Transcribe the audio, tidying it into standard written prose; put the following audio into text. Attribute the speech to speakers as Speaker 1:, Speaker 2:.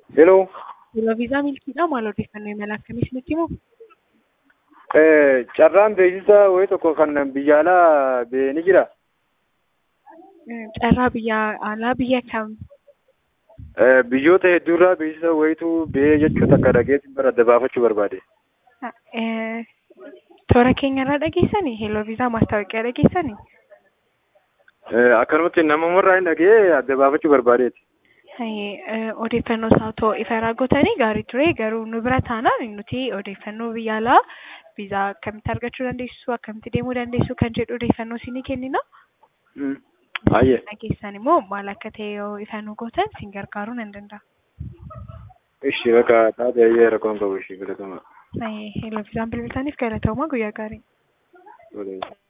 Speaker 1: Hello.
Speaker 2: Viizaa milkiidhaa maal odeeffannoo imala akkamiis nutti himu?
Speaker 1: Carraan beeksisa wayii tokko kan biyya alaa ba'ee ni jira.
Speaker 2: Carraa biyya alaa biyya kam?
Speaker 1: Biyyoota hedduurraa beeksisa wayiitu ba'ee jechuudha akka dhageessin bara adda baafachuu barbaade.
Speaker 2: Toora keenyarraa dhageessanii? Hello viizaa maastaawoqiyaa dhageessanii?
Speaker 1: Akkanumatti namoota hin dhagee adda baafachuu barbaadeeti.
Speaker 2: Odeeffannoo isaa too ifa raagotanii gaarii ture garuu nu bira taanaan nuti odeeffannoo biyya alaa viizaa akkamitti argachuu dandeessu akkamitti deemuu dandeessu kan jedhu odeeffannoo isinii kennina.
Speaker 1: Baay'ee.
Speaker 2: Dhageessan immoo maal akka ta'e yoo ifa nu gootan isin gargaaruu nan danda'a.
Speaker 1: Ishii bakka taatee rakkoon qabu ishii filatama.
Speaker 2: Hello viizaan bilbiltaniif galatoomaa guyyaa gaarii.